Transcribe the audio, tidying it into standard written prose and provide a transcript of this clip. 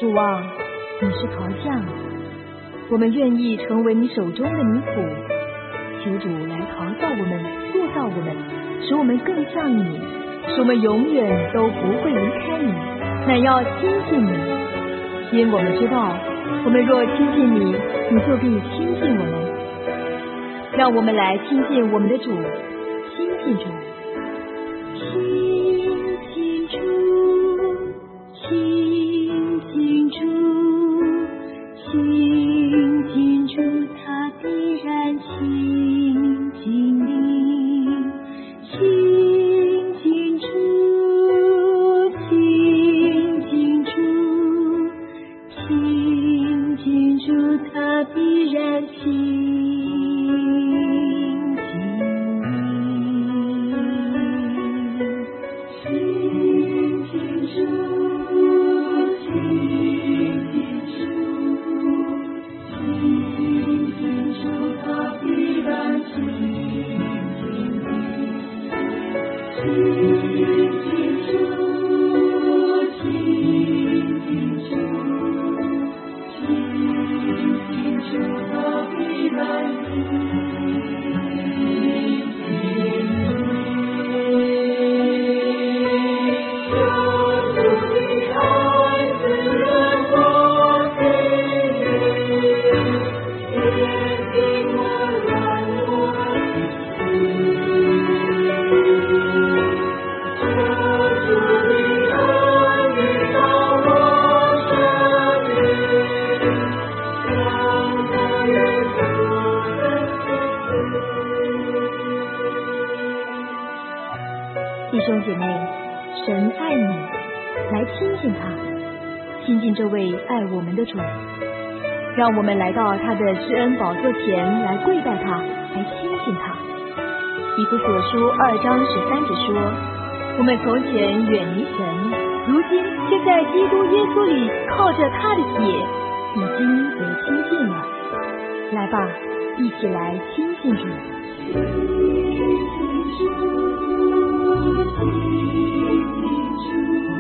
主啊，你是陶匠，我们愿意成为你手中的泥土，求主来陶造我们，塑造我们，使我们更像你，使我们永远都不会离开你，乃要亲近你。因我们知道，我们若亲近你，你就必亲近我们。让我们来亲近我们的主，亲近主， 亲近主，亲近主，亲近主，他必然亲近你。亲近主，亲近主，亲近主，他必然亲近你。 弟兄姐妹，神爱你，来亲近他，亲近这位爱我们的主。让我们来到他的施恩宝座前来跪拜他，来亲近他。以弗所书2章13节说，我们从前远离神，如今却在基督耶稣里靠着他的血已经得亲近了。来吧，一起来亲近主。 亲近主，亲近主。